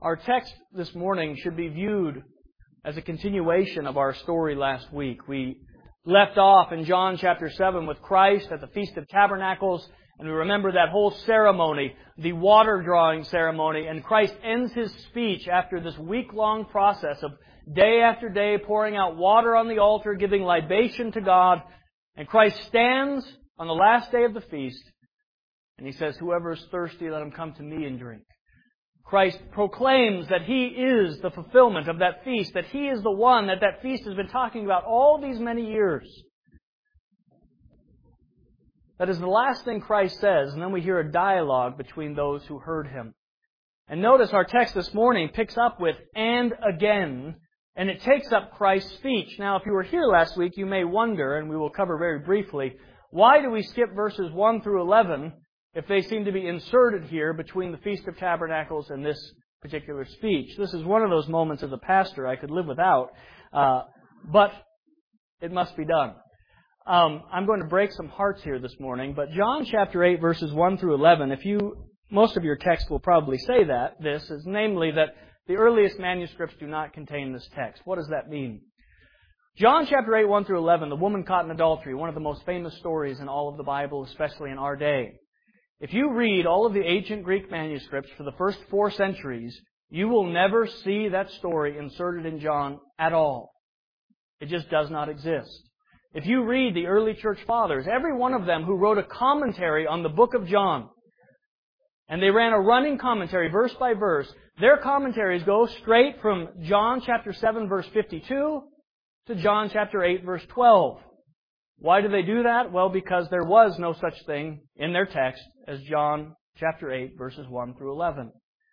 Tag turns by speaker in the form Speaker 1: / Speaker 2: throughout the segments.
Speaker 1: Our text this morning should be viewed as a continuation of our story last week. We left off in John chapter 7 with Christ at the Feast of Tabernacles, and we remember that whole ceremony, the water drawing ceremony, and Christ ends His speech after this week-long process of day after day pouring out water on the altar, giving libation to God, and Christ stands on the last day of the feast, and He says, "Whoever is thirsty, let him come to me and drink." Christ proclaims that He is the fulfillment of that feast, that He is the one that feast has been talking about all these many years. That is the last thing Christ says, and then we hear a dialogue between those who heard Him. And notice our text this morning picks up with "and again," and it takes up Christ's speech. Now, if you were here last week, you may wonder, and we will cover very briefly, why do we skip verses 1 through 11 if they seem to be inserted here between the Feast of Tabernacles and this particular speech? This is one of those moments as a pastor I could live without, but it must be done. I'm going to break some hearts here this morning, but John chapter 8 verses 1 through 11, most of your text will probably say this is namely that the earliest manuscripts do not contain this text. What does that mean? John chapter 8, 1 through 11, the woman caught in adultery, one of the most famous stories in all of the Bible, especially in our day. If you read all of the ancient Greek manuscripts for the first 4 centuries, you will never see that story inserted in John at all. It just does not exist. If you read the early church fathers, every one of them who wrote a commentary on the book of John, and they ran a running commentary verse by verse, their commentaries go straight from John chapter 7 verse 52 to John chapter 8 verse 12. Why do they do that? Well, because there was no such thing in their text as John chapter 8 verses 1 through 11.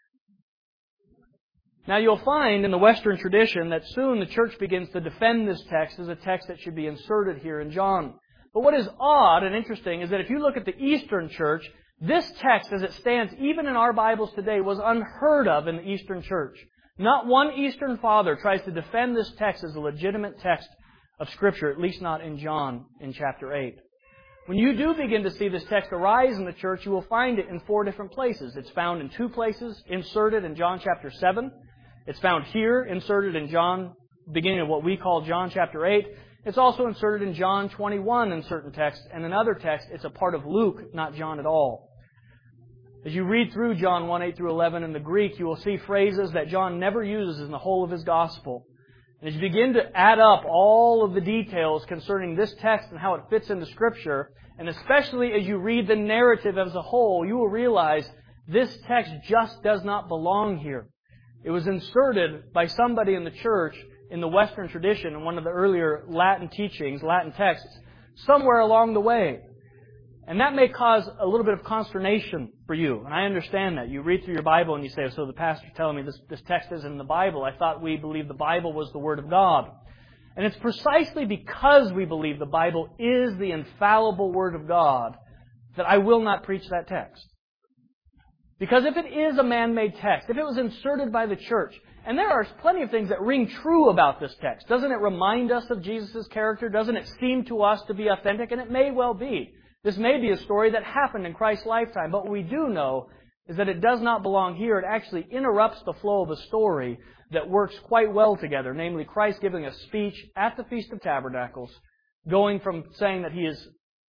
Speaker 1: Now you'll find in the Western tradition that soon the church begins to defend this text as a text that should be inserted here in John. But what is odd and interesting is that if you look at the Eastern church, this text as it stands even in our Bibles today was unheard of in the Eastern church. Not one Eastern father tries to defend this text as a legitimate text of Scripture, at least not in John in chapter 8. When you do begin to see this text arise in the church, you will find it in 4 different places. It's found in 2 places, inserted in John chapter 7. It's found here, inserted in John, beginning of what we call John chapter 8. It's also inserted in John 21 in certain texts, and in other texts it's a part of Luke, not John at all. As you read through John 1, 8 through 11 in the Greek, you will see phrases that John never uses in the whole of his gospel. And as you begin to add up all of the details concerning this text and how it fits into Scripture, and especially as you read the narrative as a whole, you will realize this text just does not belong here. It was inserted by somebody in the church in the Western tradition in one of the earlier Latin teachings, Latin texts, somewhere along the way. And that may cause a little bit of consternation for you. And I understand that. You read through your Bible and you say, "So the pastor's telling me this text isn't in the Bible. I thought we believed the Bible was the Word of God." And it's precisely because we believe the Bible is the infallible Word of God that I will not preach that text. Because if it is a man-made text, if it was inserted by the church, and there are plenty of things that ring true about this text, doesn't it remind us of Jesus' character? Doesn't it seem to us to be authentic? And it may well be. This may be a story that happened in Christ's lifetime, but what we do know is that it does not belong here. It actually interrupts the flow of a story that works quite well together, namely Christ giving a speech at the Feast of Tabernacles, going from saying that He is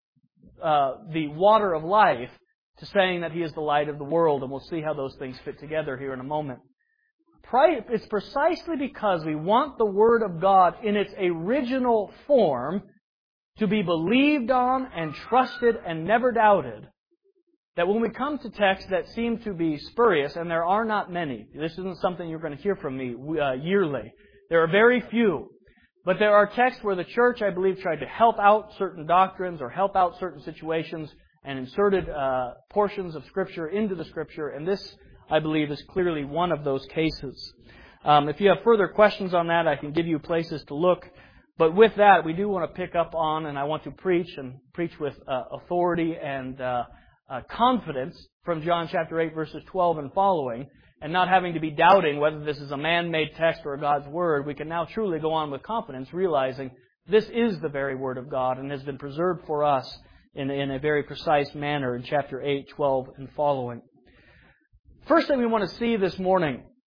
Speaker 1: the water of life to saying that He is the light of the world, and we'll see how those things fit together here in a moment. It's precisely because we want the Word of God in its original form to be believed on and trusted and never doubted, that when we come to texts that seem to be spurious, and there are not many, this isn't something you're going to hear from me yearly, there are very few, but there are texts where the church, I believe, tried to help out certain doctrines or help out certain situations and inserted portions of Scripture into the Scripture, and this, I believe, is clearly one of those cases. If you have further questions on that, I can give you places to look. But with that, we do want to pick up on, and I want to preach with authority and confidence from John chapter 8, verses 12 and following, and not having to be doubting whether this is a man-made text or God's Word. We can now truly go on with confidence, realizing this is the very Word of God and has been preserved for us in a very precise manner in chapter 8, 12, and following. First thing we want to see this morning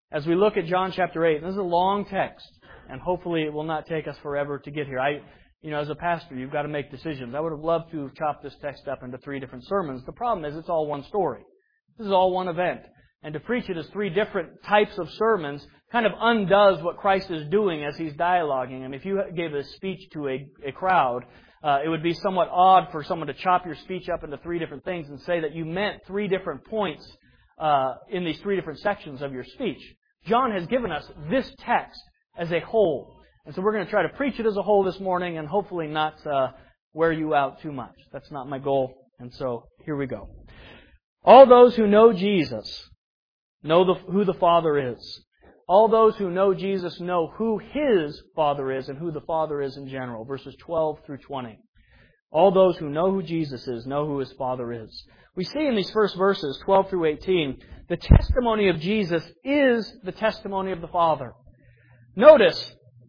Speaker 1: as we look at John chapter 8. And this is a long text, and hopefully it will not take us forever to get here. As a pastor, you've got to make decisions. I would have loved to have chopped this text up into 3 different sermons. The problem is it's all one story. This is all one event. And to preach it as 3 different types of sermons kind of undoes what Christ is doing as He's dialoguing. I mean, if you gave a speech to a crowd, it would be somewhat odd for someone to chop your speech up into 3 different things and say that you meant 3 different points in these 3 different sections of your speech. John has given us this text as a whole. And so we're going to try to preach it as a whole this morning and hopefully not wear you out too much. That's not my goal. And so here we go. All those who know Jesus know who the Father is. All those who know Jesus know who His Father is and who the Father is in general. Verses 12 through 20. All those who know who Jesus is know who His Father is. We see in these first verses, 12 through 18, the testimony of Jesus is the testimony of the Father. Notice,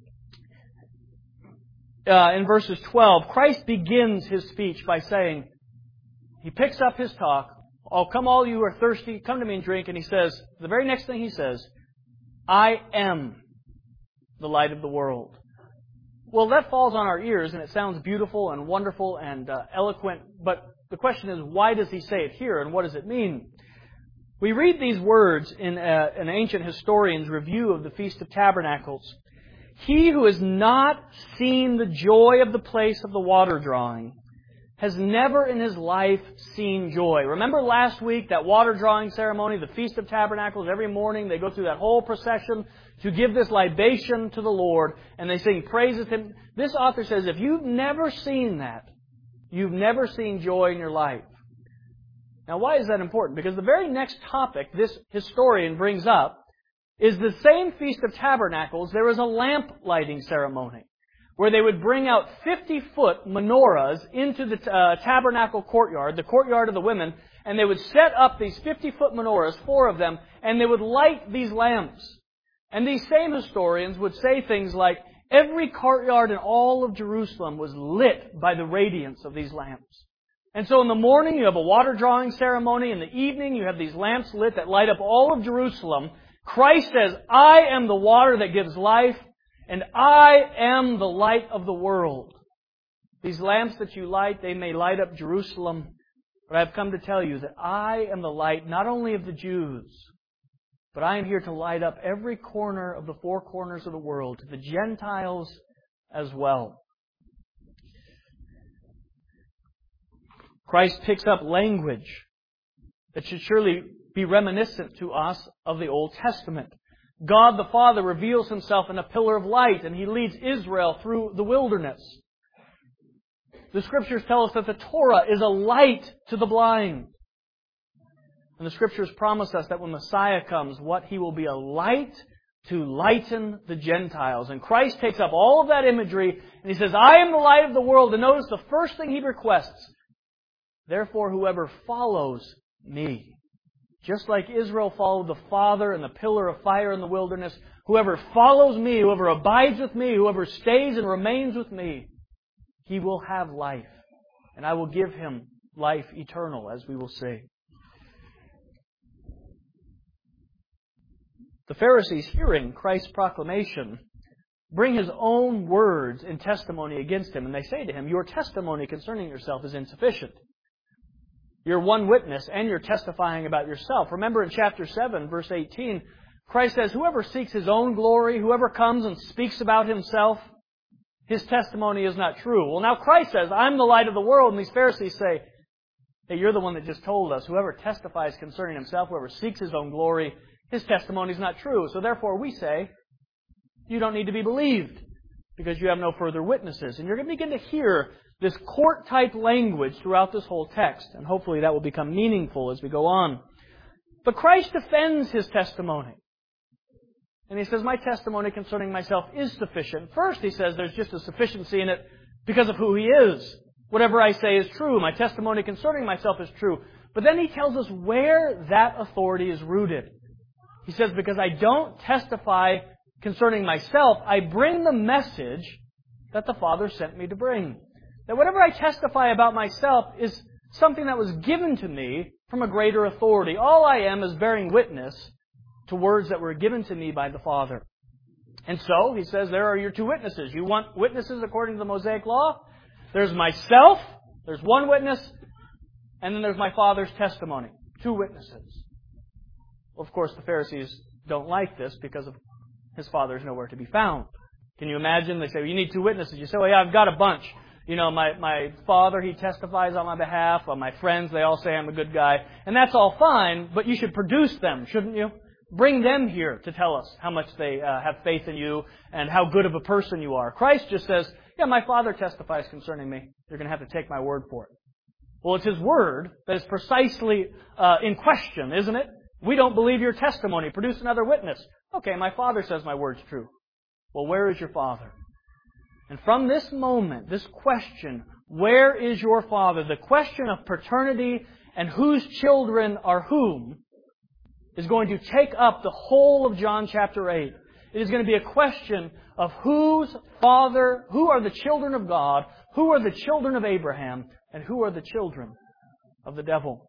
Speaker 1: in verses 12, Christ begins His speech by saying, He picks up His talk, "Oh, come all you who are thirsty, come to me and drink." And He says, the very next thing He says, "I am the light of the world." Well, that falls on our ears, and it sounds beautiful and wonderful and eloquent, but the question is, why does He say it here, and what does it mean? We read these words in an ancient historian's review of the Feast of Tabernacles. "He who has not seen the joy of the place of the water drawing has never in his life seen joy." Remember last week, that water drawing ceremony, the Feast of Tabernacles, every morning they go through that whole procession to give this libation to the Lord, and they sing praises to Him. This author says, if you've never seen that, you've never seen joy in your life. Now, why is that important? Because the very next topic this historian brings up is the same Feast of Tabernacles. There was a lamp lighting ceremony where they would bring out 50-foot menorahs into the tabernacle courtyard, the courtyard of the women, and they would set up these 50-foot menorahs, 4 of them, and they would light these lamps. And these same historians would say things like, every courtyard in all of Jerusalem was lit by the radiance of these lamps. And so in the morning you have a water drawing ceremony, in the evening you have these lamps lit that light up all of Jerusalem. Christ says, "I am the water that gives life, and I am the light of the world." These lamps that you light, they may light up Jerusalem, but I've come to tell you that I am the light not only of the Jews, but I am here to light up every corner of the 4 corners of the world, to the Gentiles as well. Christ picks up language that should surely be reminiscent to us of the Old Testament. God the Father reveals Himself in a pillar of light, and He leads Israel through the wilderness. The Scriptures tell us that the Torah is a light to the blind. And the Scriptures promise us that when Messiah comes, He will be a light to lighten the Gentiles. And Christ takes up all of that imagery, and He says, "I am the light of the world." And notice the first thing He requests, "Therefore whoever follows me." Just like Israel followed the Father in the pillar of fire in the wilderness, whoever follows me, whoever abides with me, whoever stays and remains with me, he will have life. And I will give him life eternal, as we will see. The Pharisees, hearing Christ's proclamation, bring His own words in testimony against Him. And they say to Him, "Your testimony concerning yourself is insufficient. You're one witness and you're testifying about yourself." Remember in chapter 7, verse 18, Christ says, "Whoever seeks his own glory, whoever comes and speaks about himself, his testimony is not true." Well, now Christ says, "I'm the light of the world." And these Pharisees say, "Hey, you're the one that just told us. Whoever testifies concerning himself, whoever seeks his own glory, his testimony is not true. So therefore we say, you don't need to be believed because you have no further witnesses." And you're going to begin to hear this court-type language throughout this whole text. And hopefully that will become meaningful as we go on. But Christ defends His testimony. And He says, "My testimony concerning myself is sufficient." First, He says there's just a sufficiency in it because of who He is. Whatever I say is true. My testimony concerning myself is true. But then He tells us where that authority is rooted. He says, "Because I don't testify concerning myself, I bring the message that the Father sent me to bring." That whatever I testify about myself is something that was given to me from a greater authority. All I am is bearing witness to words that were given to me by the Father. And so, he says, there are your two witnesses. You want witnesses according to the Mosaic Law? There's myself, there's one witness, and then there's my Father's testimony. Two witnesses. Well, of course, the Pharisees don't like this because of His Father is nowhere to be found. Can you imagine? They say, well, you need two witnesses. You say, well, yeah, I've got a bunch. You know, my Father, He testifies on my behalf. My friends, they all say I'm a good guy. And that's all fine, but you should produce them, shouldn't you? Bring them here to tell us how much they have faith in you and how good of a person you are. Christ just says, yeah, my Father testifies concerning me. You're going to have to take my word for it. Well, it's His word that is precisely in question, isn't it? We don't believe your testimony. Produce another witness. Okay, my Father says my word's true. Well, where is your Father? And from this moment, this question, where is your Father? The question of paternity and whose children are whom is going to take up the whole of John chapter 8. It is going to be a question of whose father, who are the children of God, who are the children of Abraham, and who are the children of the devil.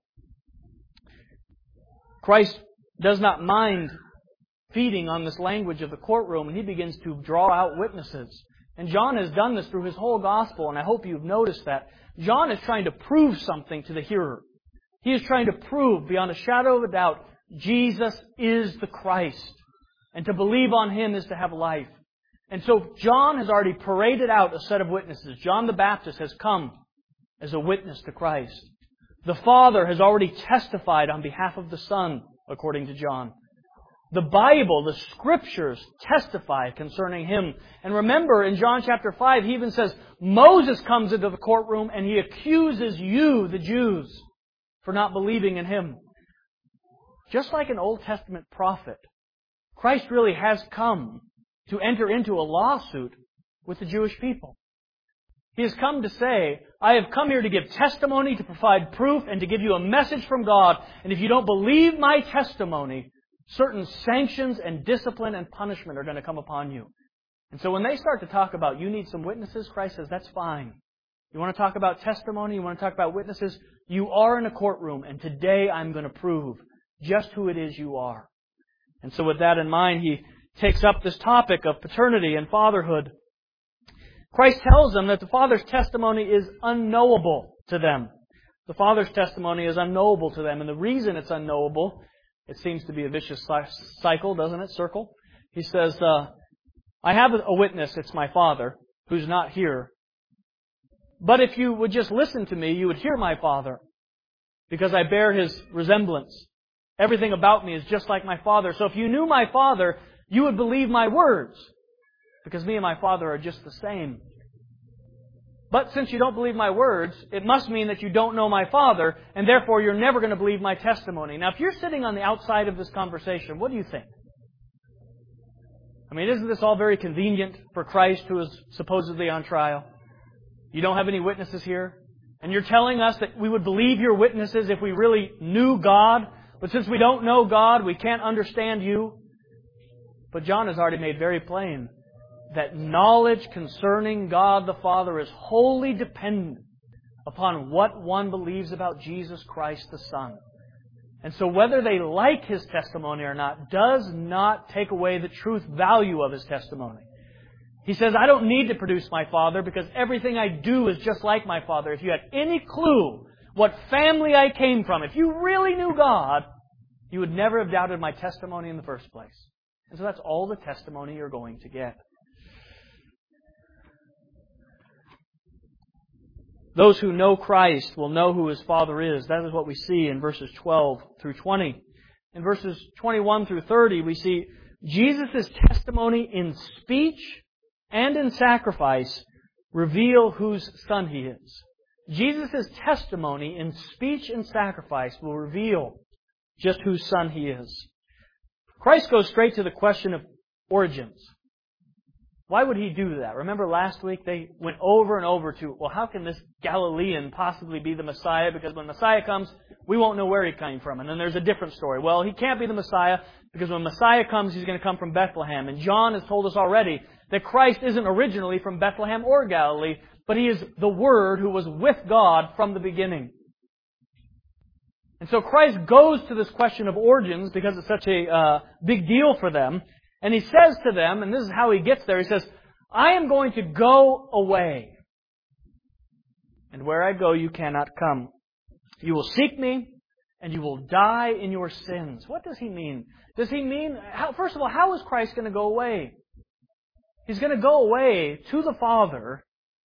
Speaker 1: Christ does not mind feeding on this language of the courtroom, and He begins to draw out witnesses. And John has done this through his whole gospel, and I hope you've noticed that. John is trying to prove something to the hearer. He is trying to prove, beyond a shadow of a doubt, Jesus is the Christ. And to believe on Him is to have life. And so John has already paraded out a set of witnesses. John the Baptist has come as a witness to Christ. The Father has already testified on behalf of the Son, according to John. The Bible, the Scriptures, testify concerning Him. And remember, in John chapter 5, he even says, Moses comes into the courtroom and he accuses you, the Jews, for not believing in Him. Just like an Old Testament prophet, Christ really has come to enter into a lawsuit with the Jewish people. He has come to say, I have come here to give testimony, to provide proof, and to give you a message from God. And if you don't believe my testimony, certain sanctions and discipline and punishment are going to come upon you. And so when they start to talk about, you need some witnesses, Christ says, that's fine. You want to talk about testimony, you want to talk about witnesses, you are in a courtroom, and today I'm going to prove just who it is you are. And so with that in mind, he takes up this topic of paternity and fatherhood. Christ tells them that the Father's testimony is unknowable to them. The Father's testimony is unknowable to them. And the reason it's unknowable, it seems to be a vicious cycle, doesn't it? Circle. He says, I have a witness, it's my Father, who's not here. But if you would just listen to me, you would hear my Father, because I bear His resemblance. Everything about me is just like my Father. So if you knew my Father, you would believe my words, because me and my Father are just the same. But since you don't believe my words, it must mean that you don't know my Father, and therefore you're never going to believe my testimony. Now, if you're sitting on the outside of this conversation, what do you think? I mean, isn't this all very convenient for Christ, who is supposedly on trial? You don't have any witnesses here? And you're telling us that we would believe your witnesses if we really knew God, but since we don't know God, we can't understand you. But John has already made very plain that knowledge concerning God the Father is wholly dependent upon what one believes about Jesus Christ the Son. And so whether they like His testimony or not does not take away the truth value of His testimony. He says, I don't need to produce my Father because everything I do is just like my Father. If you had any clue what family I came from, if you really knew God, you would never have doubted my testimony in the first place. And so that's all the testimony you're going to get. Those who know Christ will know who His Father is. That is what we see in verses 12 through 20. In verses 21 through 30, we see Jesus' testimony in speech and in sacrifice reveal whose Son He is. Jesus' testimony in speech and sacrifice will reveal just whose Son He is. Christ goes straight to the question of origins. Why would He do that? Remember last week they went over and over to, well, how can this Galilean possibly be the Messiah? Because when Messiah comes, we won't know where He came from. And then there's a different story. Well, He can't be the Messiah because when Messiah comes, He's going to come from Bethlehem. And John has told us already that Christ isn't originally from Bethlehem or Galilee, but He is the Word who was with God from the beginning. And so Christ goes to this question of origins because it's such a big deal for them. And He says to them, and this is how He gets there, He says, I am going to go away. And where I go, you cannot come. You will seek me, and you will die in your sins. What does He mean? Does He mean, first of all, how is Christ going to go away? He's going to go away to the Father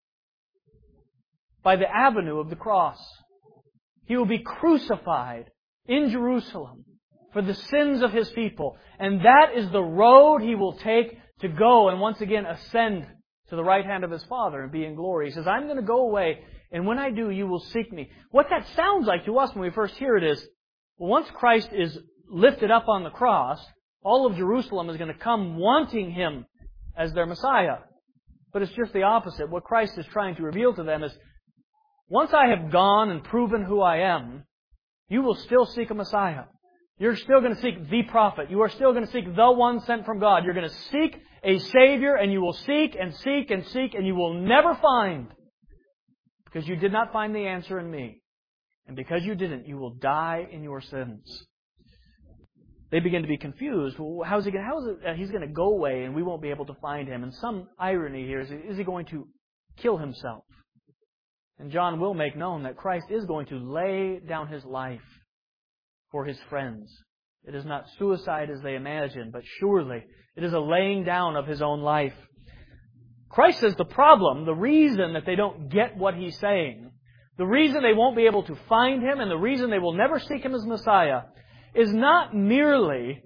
Speaker 1: by the avenue of the cross. He will be crucified in Jerusalem for the sins of His people. And that is the road He will take to go and once again ascend to the right hand of His Father and be in glory. He says, I'm going to go away, and when I do, you will seek me. What that sounds like to us when we first hear it is, well, once Christ is lifted up on the cross, all of Jerusalem is going to come wanting Him as their Messiah. But it's just the opposite. What Christ is trying to reveal to them is, once I have gone and proven who I am, you will still seek a Messiah. You're still going to seek the prophet. You are still going to seek the one sent from God. You're going to seek a Savior, and you will seek and seek and seek, and you will never find. Because you did not find the answer in me. And because you didn't, you will die in your sins. They begin to be confused. Well, how is it that He's going to go away and we won't be able to find Him? And some irony here is He going to kill Himself? And John will make known that Christ is going to lay down His life for His friends. It is not suicide as they imagine, but surely it is a laying down of His own life. Christ says the problem, the reason that they don't get what He's saying, the reason they won't be able to find Him, and the reason they will never seek Him as Messiah, is not merely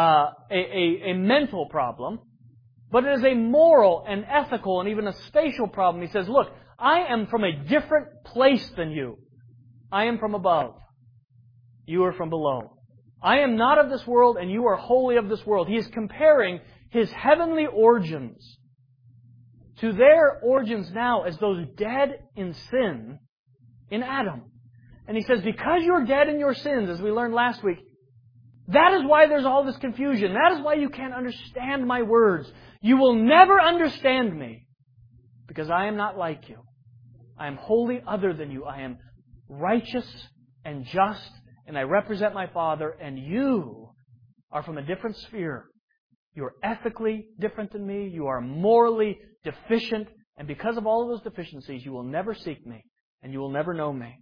Speaker 1: a mental problem, but it is a moral and ethical and even a spatial problem. He says, look, I am from a different place than you. I am from above. You are from below. I am not of this world, and you are wholly of this world. He is comparing His heavenly origins to their origins now as those dead in sin in Adam. And He says, because you're dead in your sins, as we learned last week, that is why there's all this confusion. That is why you can't understand my words. You will never understand me, because I am not like you. I am wholly other than you. I am righteous and just, and I represent my Father, and you are from a different sphere. You are ethically different than me. You are morally deficient, and because of all of those deficiencies, you will never seek me, and you will never know me.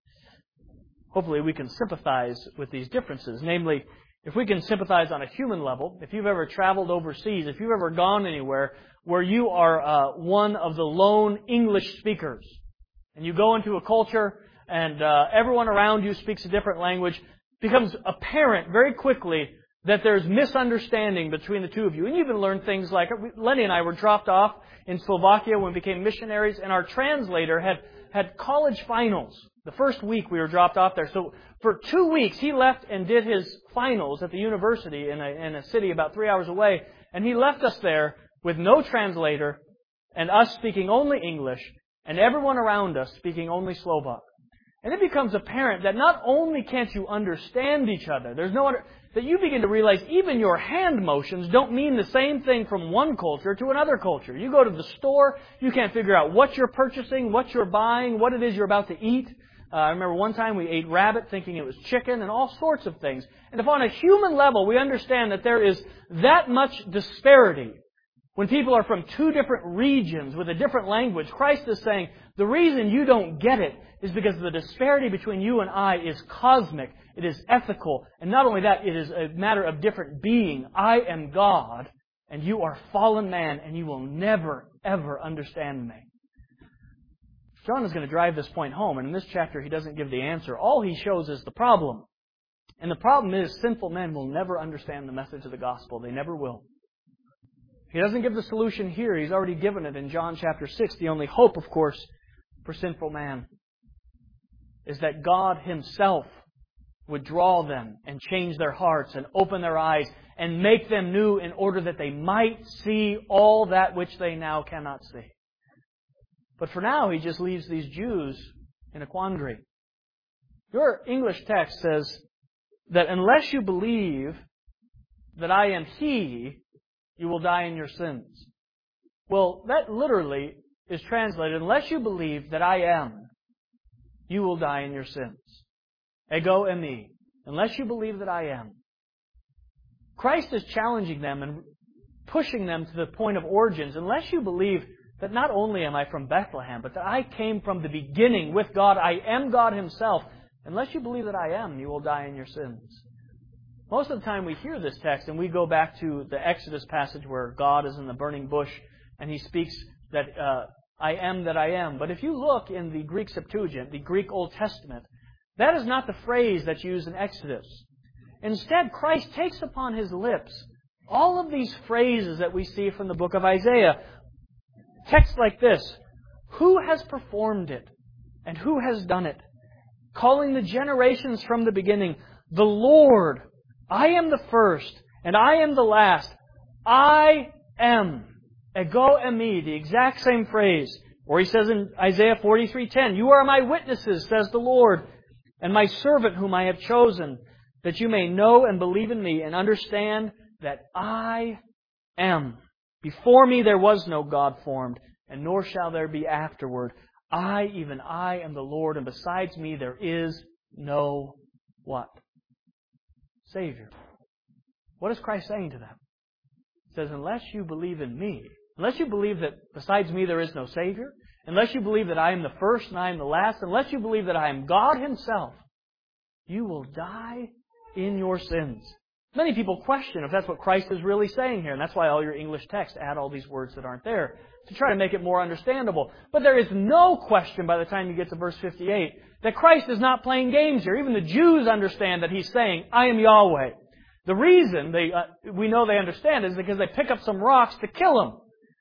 Speaker 1: Hopefully we can sympathize with these differences. Namely, if we can sympathize on a human level, if you've ever traveled overseas, if you've ever gone anywhere where you are one of the lone English speakers, and you go into a culture and everyone around you speaks a different language, it becomes apparent very quickly that there's misunderstanding between the two of you. And you even learn things like, Lenny and I were dropped off in Slovakia when we became missionaries, and our translator had college finals. The first week we were dropped off there. So for 2 weeks he left and did his finals at the university in a city about 3 hours away. And he left us there with no translator and us speaking only English and everyone around us speaking only Slovak. And it becomes apparent that not only can't you understand each other, that you begin to realize even your hand motions don't mean the same thing from one culture to another culture. You go to the store, you can't figure out what you're purchasing, what you're buying, what it is you're about to eat. I remember one time we ate rabbit thinking it was chicken and all sorts of things. And if on a human level we understand that there is that much disparity when people are from two different regions with a different language, Christ is saying the reason you don't get it is because the disparity between you and I is cosmic. It is ethical. And not only that, it is a matter of different being. I am God and you are fallen man, and you will never, ever understand me. John is going to drive this point home, and in this chapter he doesn't give the answer. All he shows is the problem. And the problem is sinful men will never understand the message of the gospel. They never will. He doesn't give the solution here. He's already given it in John chapter 6. The only hope, of course, for sinful man is that God Himself would draw them and change their hearts and open their eyes and make them new in order that they might see all that which they now cannot see. But for now, He just leaves these Jews in a quandary. Your English text says that unless you believe that I am He, you will die in your sins. Well, that literally is translated, unless you believe that I am, you will die in your sins. ego eimi, unless you believe that I am. Christ is challenging them and pushing them to the point of origins. Unless you believe that not only am I from Bethlehem, but that I came from the beginning with God, I am God Himself. Unless you believe that I am, you will die in your sins. Most of the time we hear this text and we go back to the Exodus passage where God is in the burning bush and He speaks that I am that I am. But if you look in the Greek Septuagint, the Greek Old Testament, that is not the phrase that's used in Exodus. Instead, Christ takes upon His lips all of these phrases that we see from the book of Isaiah. Texts like this, who has performed it and who has done it? Calling the generations from the beginning, the Lord, I am the first and I am the last. I am. Ego eimi, the exact same phrase. Or He says in Isaiah 43:10, you are my witnesses, says the Lord, and my servant whom I have chosen, that you may know and believe in me and understand that I am. Before me there was no God formed, and nor shall there be afterward. I, even I, am the Lord, and besides me there is no what? Savior. What is Christ saying to them? He says, unless you believe in me, unless you believe that besides me there is no Savior, unless you believe that I am the first and I am the last, unless you believe that I am God Himself, you will die in your sins. Many people question if that's what Christ is really saying here, and that's why all your English texts add all these words that aren't there, to try to make it more understandable. But there is no question by the time you get to verse 58 that Christ is not playing games here. Even the Jews understand that He's saying, I am Yahweh. The reason we know they understand is because they pick up some rocks to kill Him.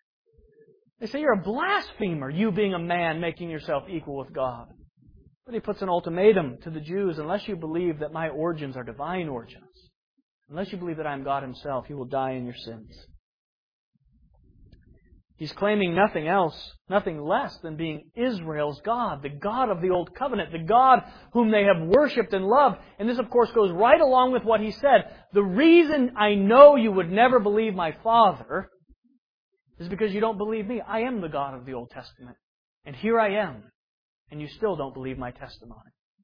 Speaker 1: They say, you're a blasphemer, you being a man making yourself equal with God. But He puts an ultimatum to the Jews, unless you believe that my origins are divine origins, unless you believe that I am God Himself, you will die in your sins. He's claiming nothing else, nothing less than being Israel's God, the God of the Old Covenant, the God whom they have worshipped and loved. And this, of course, goes right along with what He said. The reason I know you would never believe my Father is because you don't believe me. I am the God of the Old Testament. And here I am. And you still don't believe my testimony.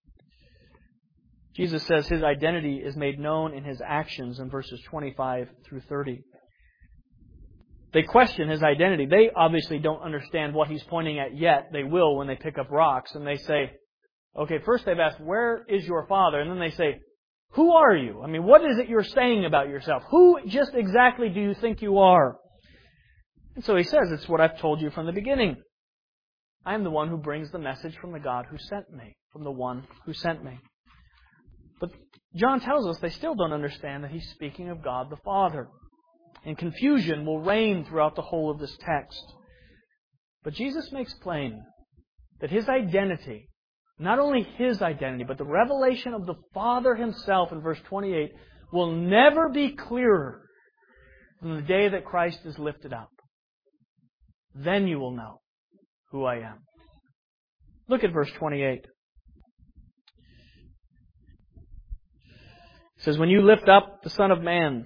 Speaker 1: Jesus says His identity is made known in His actions in verses 25 through 30. They question His identity. They obviously don't understand what He's pointing at yet. They will when they pick up rocks and they say, okay, first they've asked, where is your Father? And then they say, who are you? I mean, what is it you're saying about yourself? Who just exactly do you think you are? And so He says, it's what I've told you from the beginning. I am the one who brings the message from the God who sent me, from the one who sent me. But John tells us they still don't understand that He's speaking of God the Father. And confusion will reign throughout the whole of this text. But Jesus makes plain that His identity, not only His identity, but the revelation of the Father Himself in verse 28, will never be clearer than the day that Christ is lifted up. Then you will know who I am. Look at verse 28. It says, when you lift up the Son of Man,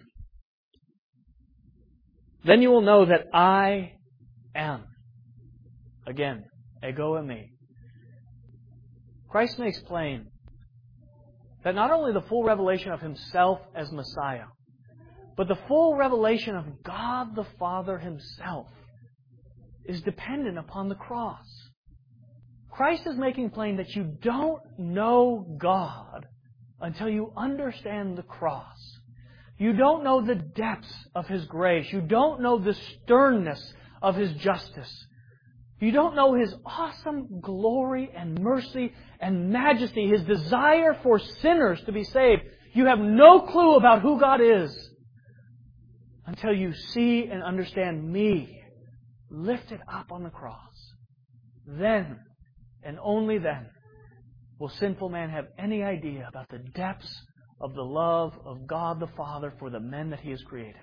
Speaker 1: then you will know that I am. Again, ego eimi. Christ makes plain that not only the full revelation of Himself as Messiah, but the full revelation of God the Father Himself is dependent upon the cross. Christ is making plain that you don't know God until you understand the cross. You don't know the depths of His grace. You don't know the sternness of His justice. You don't know His awesome glory and mercy and majesty, His desire for sinners to be saved. You have no clue about who God is until you see and understand me lifted up on the cross. Then, and only then, will sinful man have any idea about the depths of the love of God the Father for the men that He has created.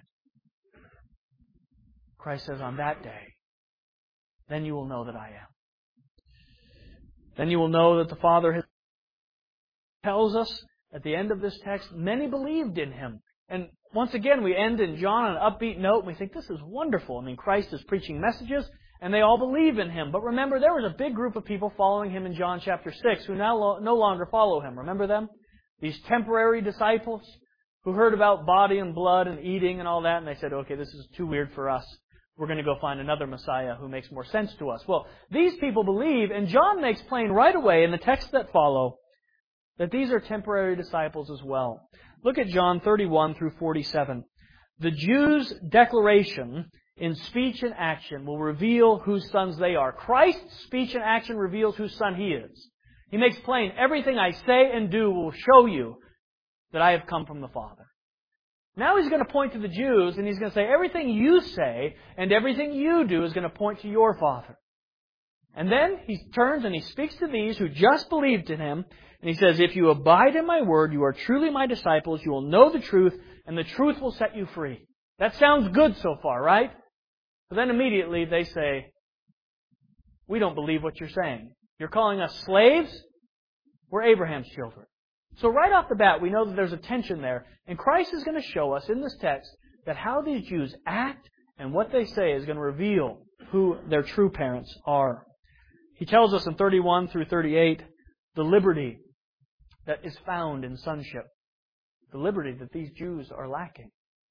Speaker 1: Christ says, on that day, then you will know that I am. Then you will know that the Father tells us at the end of this text, many believed in Him. And once again, we end in John on an upbeat note, and we think this is wonderful. I mean, Christ is preaching messages, and they all believe in Him. But remember, there was a big group of people following Him in John chapter 6 who now no longer follow Him. Remember them? These temporary disciples who heard about body and blood and eating and all that, and they said, okay, this is too weird for us. We're going to go find another Messiah who makes more sense to us. Well, these people believe, and John makes plain right away in the texts that follow, that these are temporary disciples as well. Look at John 31 through 47. The Jews' declaration in speech and action will reveal whose sons they are. Christ's speech and action reveals whose son He is. He makes plain, everything I say and do will show you that I have come from the Father. Now He's going to point to the Jews and He's going to say, everything you say and everything you do is going to point to your Father. And then He turns and He speaks to these who just believed in Him. And He says, if you abide in my word, you are truly my disciples. You will know the truth and the truth will set you free. That sounds good so far, right? But then immediately they say, we don't believe what you're saying. You're calling us slaves? We're Abraham's children. So right off the bat, we know that there's a tension there. And Christ is going to show us in this text that how these Jews act and what they say is going to reveal who their true parents are. He tells us in 31 through 38 the liberty that is found in sonship. The liberty that these Jews are lacking.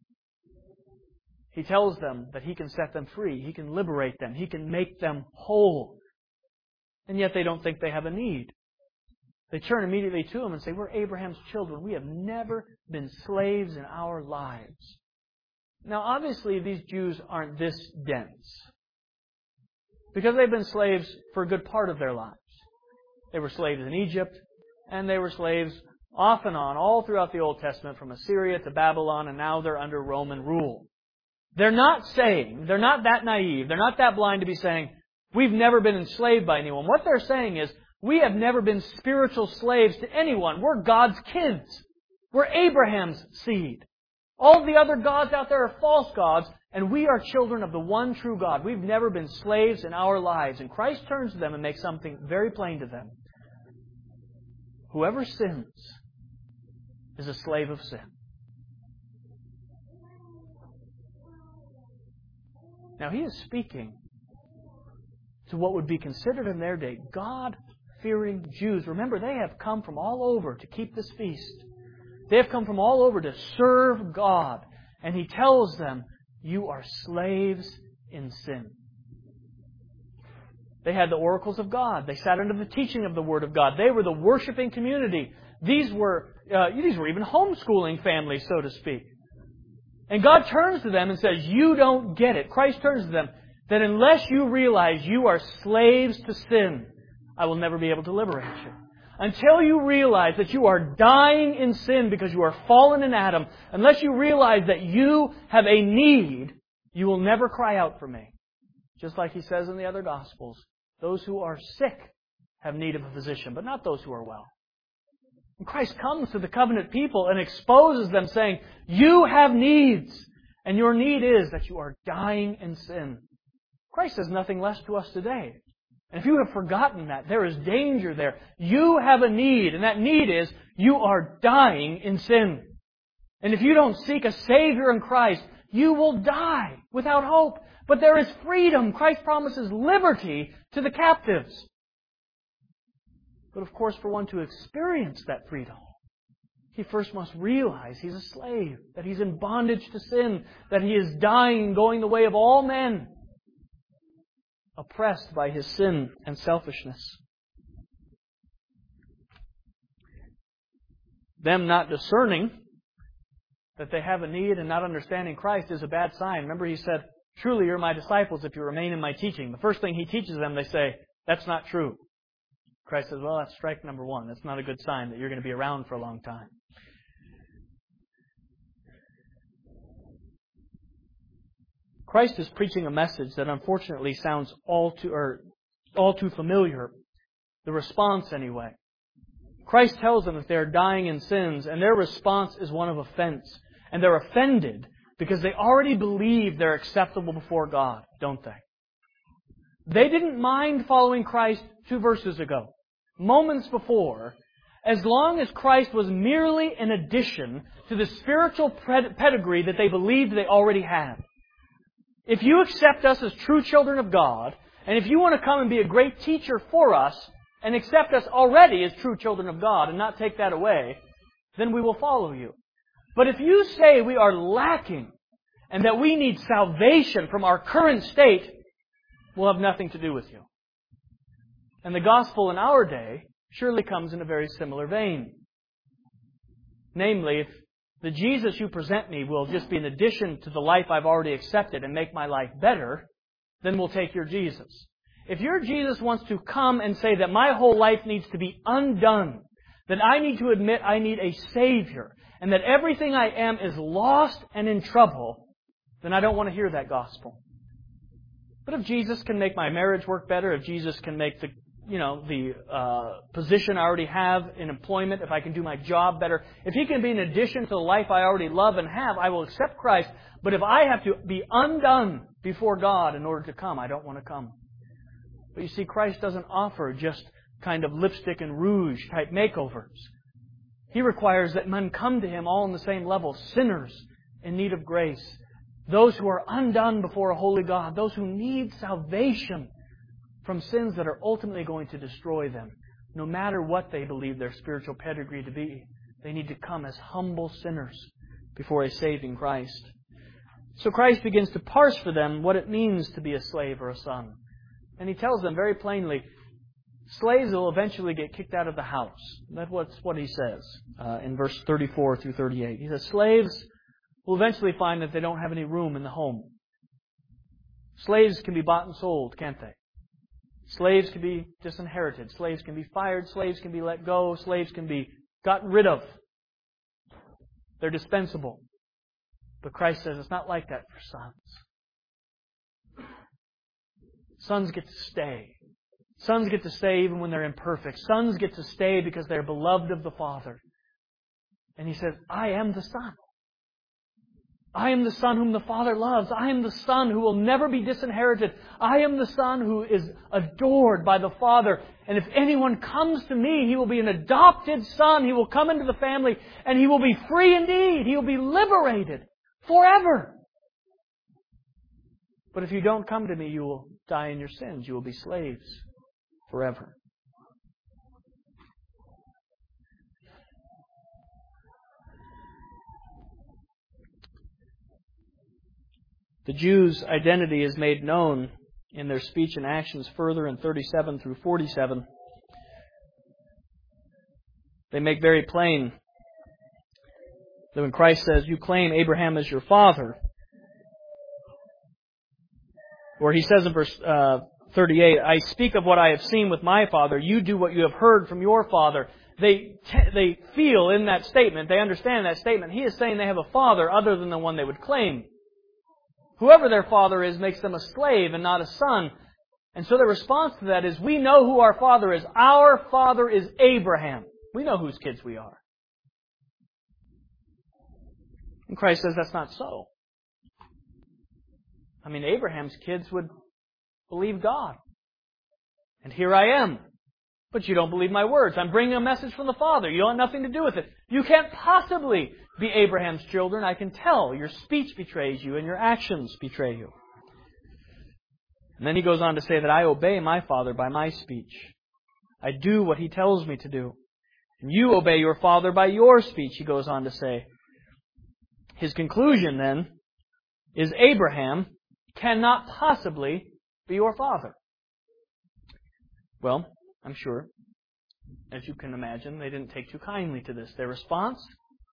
Speaker 1: He tells them that He can set them free. He can liberate them. He can make them whole. And yet they don't think they have a need. They turn immediately to Him and say, we're Abraham's children. We have never been slaves in our lives. Now, obviously, these Jews aren't this dense. Because they've been slaves for a good part of their lives. They were slaves in Egypt, and they were slaves off and on, all throughout the Old Testament, from Assyria to Babylon, and now they're under Roman rule. They're not that naive, they're not that blind to be saying, we've never been enslaved by anyone. What they're saying is, we have never been spiritual slaves to anyone. We're God's kids. We're Abraham's seed. All the other gods out there are false gods, and we are children of the one true God. We've never been slaves in our lives. And Christ turns to them and makes something very plain to them. Whoever sins is a slave of sin. Now He is speaking to what would be considered in their day God-fearing Jews. Remember, they have come from all over to keep this feast. They have come from all over to serve God. And He tells them, you are slaves in sin. They had the oracles of God. They sat under the teaching of the Word of God. They were the worshiping community. These were even homeschooling families, so to speak. And God turns to them and says, you don't get it. Christ turns to them, that unless you realize you are slaves to sin, I will never be able to liberate you. Until you realize that you are dying in sin because you are fallen in Adam, unless you realize that you have a need, you will never cry out for me. Just like He says in the other Gospels, those who are sick have need of a physician, but not those who are well. And Christ comes to the covenant people and exposes them saying, you have needs, and your need is that you are dying in sin. Christ says nothing less to us today. And if you have forgotten that, there is danger there. You have a need, and that need is you are dying in sin. And if you don't seek a Savior in Christ, you will die without hope. But there is freedom. Christ promises liberty to the captives. But of course, for one to experience that freedom, he first must realize he's a slave, that he's in bondage to sin, that he is dying, going the way of all men, oppressed by his sin and selfishness. Them not discerning that they have a need and not understanding Christ is a bad sign. Remember, He said, truly you're my disciples if you remain in my teaching. The first thing He teaches them, they say, that's not true. Christ says, well, that's strike number one. That's not a good sign that you're going to be around for a long time. Christ is preaching a message that unfortunately sounds all too familiar. The response, anyway. Christ tells them that they are dying in sins, and their response is one of offense. And they're offended because they already believe they're acceptable before God, don't they? They didn't mind following Christ 2 verses ago, moments before, as long as Christ was merely an addition to the spiritual pedigree that they believed they already had. If you accept us as true children of God, and if you want to come and be a great teacher for us, and accept us already as true children of God, and not take that away, then we will follow you. But if you say we are lacking and that we need salvation from our current state, we'll have nothing to do with you. And the gospel in our day surely comes in a very similar vein. Namely, if the Jesus you present me will just be an addition to the life I've already accepted and make my life better, then we'll take your Jesus. If your Jesus wants to come and say that my whole life needs to be undone, that I need to admit I need a Savior, and that everything I am is lost and in trouble, then I don't want to hear that gospel. But if Jesus can make my marriage work better, if Jesus can make the position I already have in employment, if I can do my job better, if He can be an addition to the life I already love and have, I will accept Christ. But if I have to be undone before God in order to come, I don't want to come. But you see, Christ doesn't offer just kind of lipstick and rouge type makeovers. He requires that men come to Him all on the same level, sinners in need of grace, those who are undone before a holy God, those who need salvation from sins that are ultimately going to destroy them. No matter what they believe their spiritual pedigree to be, they need to come as humble sinners before a saving Christ. So Christ begins to parse for them what it means to be a slave or a son. And He tells them very plainly, slaves will eventually get kicked out of the house. That's what He says in verse 34 through 38. He says, slaves will eventually find that they don't have any room in the home. Slaves can be bought and sold, can't they? Slaves can be disinherited. Slaves can be fired. Slaves can be let go. Slaves can be gotten rid of. They're dispensable. But Christ says it's not like that for sons. Sons get to stay. Sons get to stay even when they're imperfect. Sons get to stay because they're beloved of the Father. And He says, I am the Son. I am the Son whom the Father loves. I am the Son who will never be disinherited. I am the Son who is adored by the Father. And if anyone comes to me, he will be an adopted son. He will come into the family and he will be free indeed. He will be liberated forever. But if you don't come to me, you will die in your sins. You will be slaves forever. The Jews' identity is made known in their speech and actions further in 37 through 47. They make very plain that when Christ says, you claim Abraham as your father, or He says in verse 38, I speak of what I have seen with my father, you do what you have heard from your father. They feel in that statement, they understand that statement, He is saying they have a father other than the one they would claim. Whoever their father is makes them a slave and not a son. And so the response to that is, we know who our father is. Our father is Abraham. We know whose kids we are. And Christ says that's not so. I mean, Abraham's kids would believe God. And here I am. But you don't believe my words. I'm bringing a message from the Father. You want nothing to do with it. You can't possibly be Abraham's children. I can tell. Your speech betrays you and your actions betray you. And then He goes on to say that I obey my Father by my speech. I do what He tells me to do. And you obey your Father by your speech, He goes on to say. His conclusion then is Abraham cannot possibly be your father. Well, I'm sure, as you can imagine, they didn't take too kindly to this. Their response?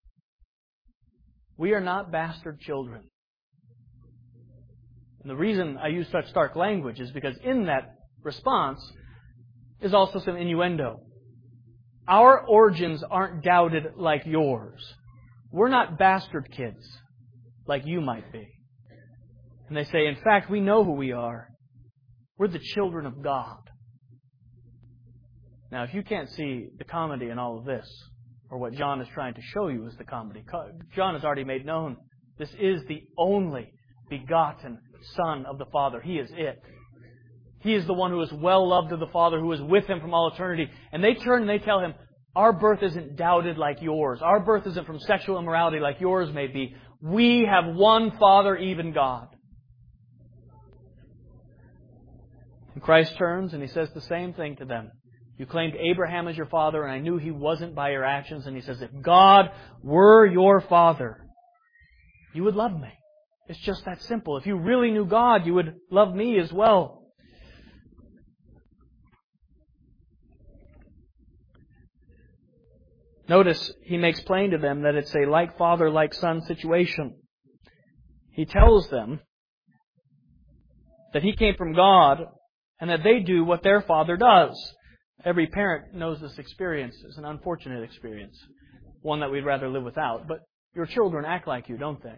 Speaker 1: We are not bastard children. And the reason I use such stark language is because in that response is also some innuendo. Our origins aren't doubted like yours. We're not bastard kids like you might be. And they say, in fact, we know who we are. We're the children of God. Now, if you can't see the comedy in all of this, or what John is trying to show you is the comedy, John has already made known this is the only begotten Son of the Father. He is it. He is the one who is well loved of the Father, who is with Him from all eternity. And they turn and they tell Him, our birth isn't doubted like yours. Our birth isn't from sexual immorality like yours may be. We have one Father, even God. And Christ turns and He says the same thing to them. You claimed Abraham as your father, and I knew he wasn't by your actions. And he says, if God were your father, you would love me. It's just that simple. If you really knew God, you would love me as well. Notice he makes plain to them that it's a like father, like son situation. He tells them that he came from God and that they do what their father does. Every parent knows this experience. It's an unfortunate experience, one that we'd rather live without. But your children act like you, don't they?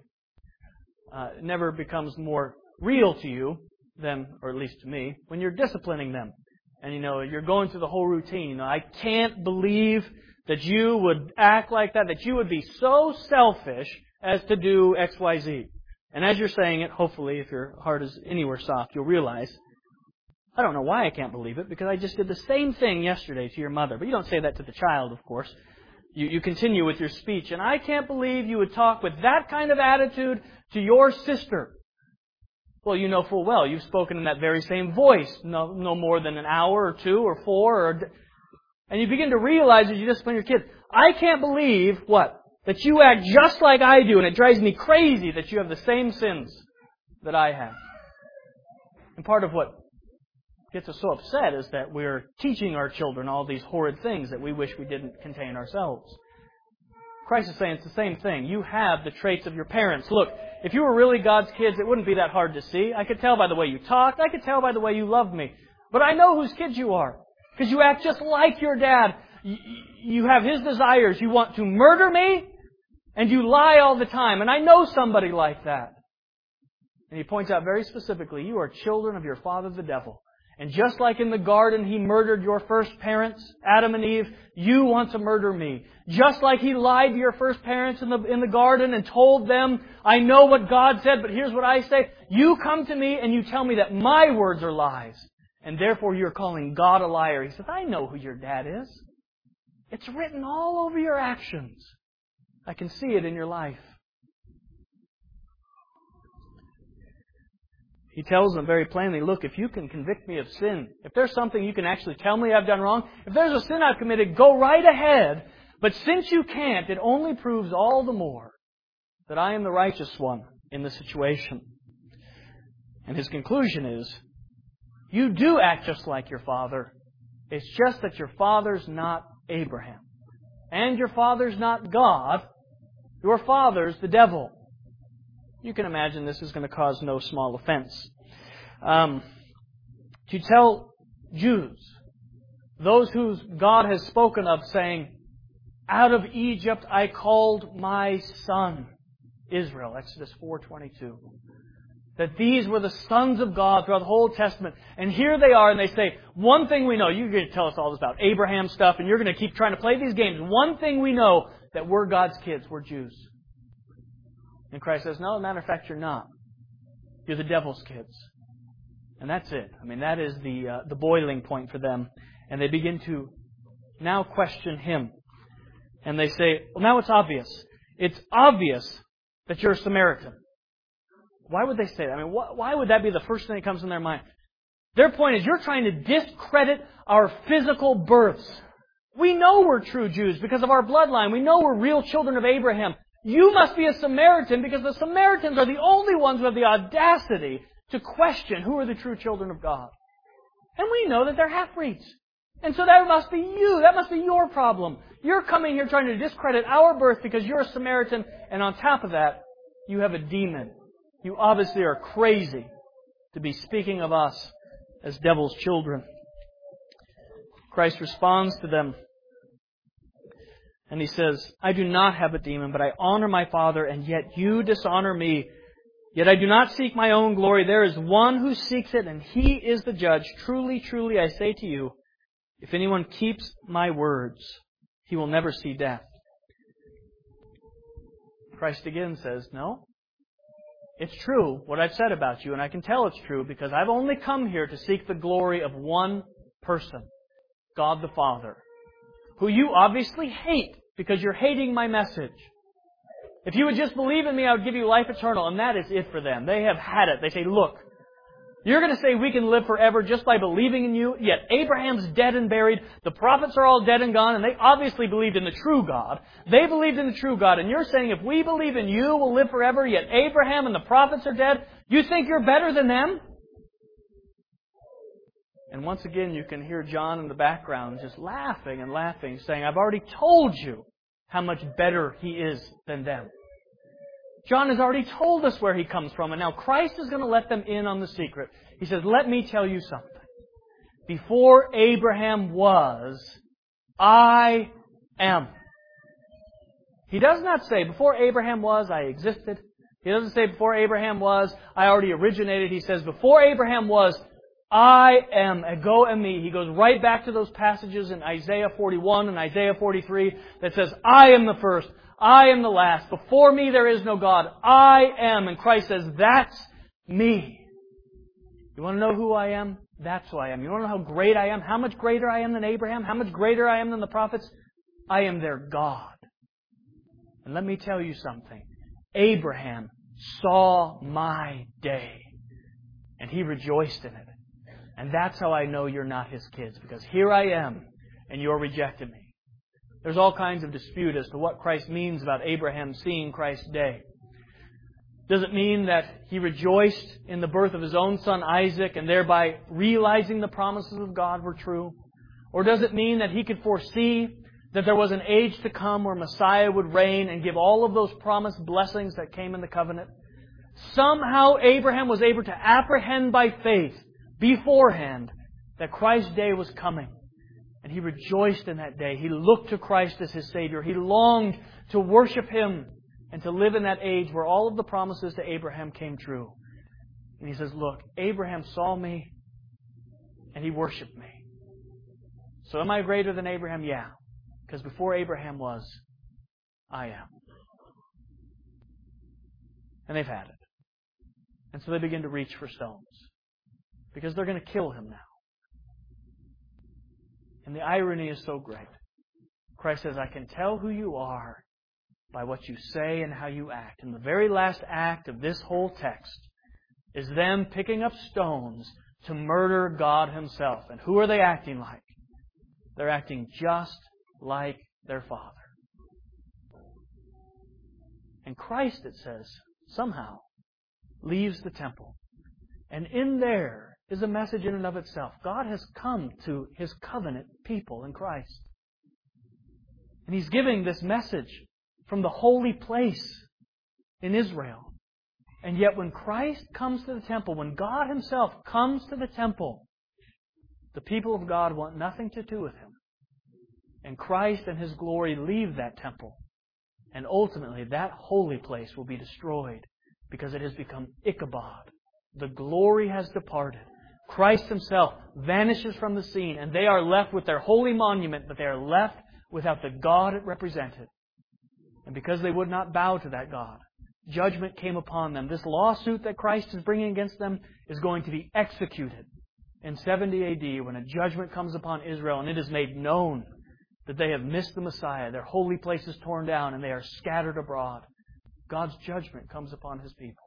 Speaker 1: It never becomes more real to you than, or at least to me, when you're disciplining them. And you're going through the whole routine. I can't believe that you would act like that you would be so selfish as to do X, Y, Z. And as you're saying it, hopefully, if your heart is anywhere soft, you'll realize, I don't know why I can't believe it, because I just did the same thing yesterday to your mother. But you don't say that to the child, of course. You continue with your speech. And I can't believe you would talk with that kind of attitude to your sister. Well, you know full well, you've spoken in that very same voice, no more than an hour or 2 or 4, and you begin to realize as you discipline your kids, I can't believe, what? That you act just like I do, and it drives me crazy that you have the same sins that I have. And part of what gets us so upset is that we're teaching our children all these horrid things that we wish we didn't contain ourselves. Christ is saying it's the same thing. You have the traits of your parents. Look, if you were really God's kids, it wouldn't be that hard to see. I could tell by the way you talked. I could tell by the way you loved me. But I know whose kids you are. Because you act just like your dad. You have his desires. You want to murder me, and you lie all the time. And I know somebody like that. And he points out very specifically, you are children of your father the devil. And just like in the garden he murdered your first parents, Adam and Eve, you want to murder me. Just like he lied to your first parents in the garden and told them, I know what God said, but here's what I say. You come to me and you tell me that my words are lies. And therefore you're calling God a liar. He says, I know who your dad is. It's written all over your actions. I can see it in your life. He tells them very plainly, look, if you can convict me of sin, if there's something you can actually tell me I've done wrong, if there's a sin I've committed, go right ahead. But since you can't, it only proves all the more that I am the righteous one in the situation. And his conclusion is, you do act just like your father. It's just that your father's not Abraham. And your father's not God. Your father's the devil. You can imagine this is going to cause no small offense. To tell Jews, those who God has spoken of, saying, out of Egypt I called my son Israel, Exodus 4:22. That these were the sons of God throughout the whole Testament. And here they are, and they say, one thing we know, you're going to tell us all this about Abraham stuff, and you're going to keep trying to play these games. One thing we know, that we're God's kids, we're Jews. And Christ says, no, as a matter of fact, you're not. You're the devil's kids. And that's it. I mean, that is the boiling point for them. And they begin to now question Him. And they say, well, now it's obvious. It's obvious that you're a Samaritan. Why would they say that? I mean, why would that be the first thing that comes in their mind? Their point is, you're trying to discredit our physical births. We know we're true Jews because of our bloodline. We know we're real children of Abraham. You must be a Samaritan because the Samaritans are the only ones who have the audacity to question who are the true children of God. And we know that they're half-breeds. And so that must be you. That must be your problem. You're coming here trying to discredit our birth because you're a Samaritan. And on top of that, you have a demon. You obviously are crazy to be speaking of us as devil's children. Christ responds to them. And He says, I do not have a demon, but I honor my Father, and yet you dishonor me. Yet I do not seek my own glory. There is one who seeks it, and He is the judge. Truly, truly, I say to you, if anyone keeps my words, he will never see death. Christ again says, no. It's true what I've said about you, and I can tell it's true because I've only come here to seek the glory of one person, God the Father, who you obviously hate because you're hating my message. If you would just believe in me, I would give you life eternal, and that is it for them. They have had it. They say, look, You're going to say we can live forever just by believing in you, yet Abraham's dead and buried, the prophets are all dead and gone, and they obviously believed in the true God. They believed in the true God, and you're saying if we believe in you, we'll live forever, yet Abraham and the prophets are dead? You think you're better than them? And once again, you can hear John in the background just laughing and laughing, saying, I've already told you how much better he is than them. John has already told us where he comes from, and now Christ is going to let them in on the secret. He says, let me tell you something. Before Abraham was, I am. He does not say, before Abraham was, I existed. He doesn't say, before Abraham was, I already originated. He says, before Abraham was, I am, ego eimi. He goes right back to those passages in Isaiah 41 and Isaiah 43 that says, I am the first, I am the last. Before me there is no God. I am. And Christ says, that's me. You want to know who I am? That's who I am. You want to know how great I am? How much greater I am than Abraham? How much greater I am than the prophets? I am their God. And let me tell you something. Abraham saw my day, and he rejoiced in it. And that's how I know you're not his kids, because here I am, and you're rejecting me. There's all kinds of dispute as to what Christ means about Abraham seeing Christ's day. Does it mean that he rejoiced in the birth of his own son Isaac and thereby realizing the promises of God were true? Or does it mean that he could foresee that there was an age to come where Messiah would reign and give all of those promised blessings that came in the covenant? Somehow Abraham was able to apprehend by faith beforehand that Christ's day was coming. And he rejoiced in that day. He looked to Christ as his Savior. He longed to worship Him and to live in that age where all of the promises to Abraham came true. And he says, look, Abraham saw me and he worshipped me. So am I greater than Abraham? Yeah. Because before Abraham was, I am. And they've had it. And so they begin to reach for stones. Because they're going to kill him now. And the irony is so great. Christ says, I can tell who you are by what you say and how you act. And the very last act of this whole text is them picking up stones to murder God Himself. And who are they acting like? They're acting just like their Father. And Christ, it says, somehow leaves the temple. And in there is a message in and of itself. God has come to His covenant people in Christ. And He's giving this message from the holy place in Israel. And yet when Christ comes to the temple, when God Himself comes to the temple, the people of God want nothing to do with Him. And Christ and His glory leave that temple. And ultimately that holy place will be destroyed because it has become Ichabod. The glory has departed. Christ Himself vanishes from the scene, and they are left with their holy monument, but they are left without the God it represented. And because they would not bow to that God, judgment came upon them. This lawsuit that Christ is bringing against them is going to be executed in 70 AD when a judgment comes upon Israel, and it is made known that they have missed the Messiah. Their holy place is torn down, and they are scattered abroad. God's judgment comes upon His people.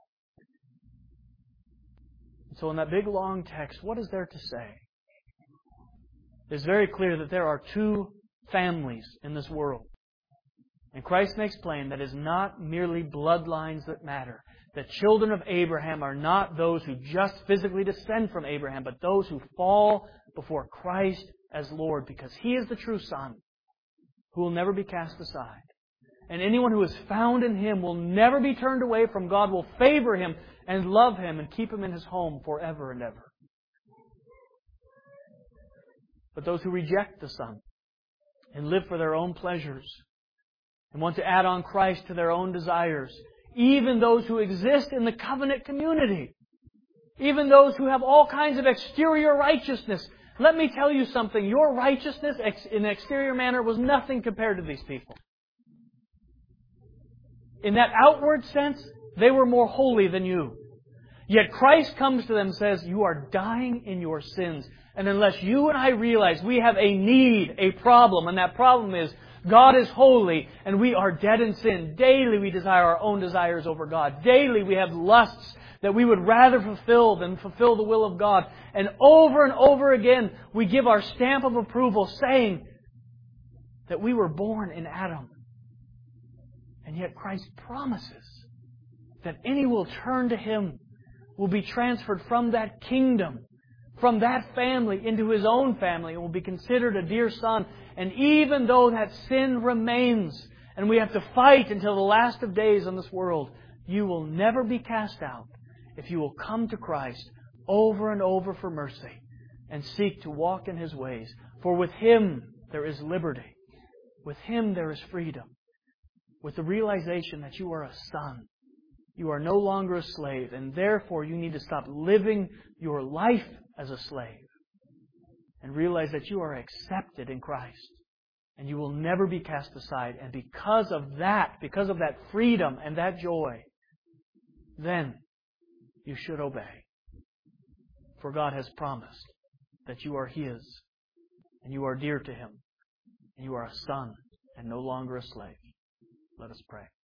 Speaker 1: So in that big long text, what is there to say? It's very clear that there are two families in this world. And Christ makes plain that it is not merely bloodlines that matter. The children of Abraham are not those who just physically descend from Abraham, but those who fall before Christ as Lord, because He is the true Son who will never be cast aside. And anyone who is found in Him will never be turned away from God, will favor Him and love Him and keep Him in His home forever and ever. But those who reject the Son and live for their own pleasures and want to add on Christ to their own desires, even those who exist in the covenant community, even those who have all kinds of exterior righteousness, let me tell you something, your righteousness in an exterior manner was nothing compared to these people. In that outward sense, they were more holy than you. Yet Christ comes to them and says, you are dying in your sins. And unless you and I realize we have a need, a problem, and that problem is God is holy and we are dead in sin. Daily we desire our own desires over God. Daily we have lusts that we would rather fulfill than fulfill the will of God. And over again, we give our stamp of approval saying that we were born in Adam. And yet Christ promises that any who will turn to Him will be transferred from that kingdom, from that family into His own family, and will be considered a dear son. And even though that sin remains, and we have to fight until the last of days on this world, you will never be cast out if you will come to Christ over and over for mercy and seek to walk in His ways. For with Him there is liberty. With Him there is freedom. With the realization that you are a son. You are no longer a slave, and therefore you need to stop living your life as a slave and realize that you are accepted in Christ and you will never be cast aside. And because of that freedom and that joy, then you should obey. For God has promised that you are His and you are dear to Him and you are a son and no longer a slave. Let us pray.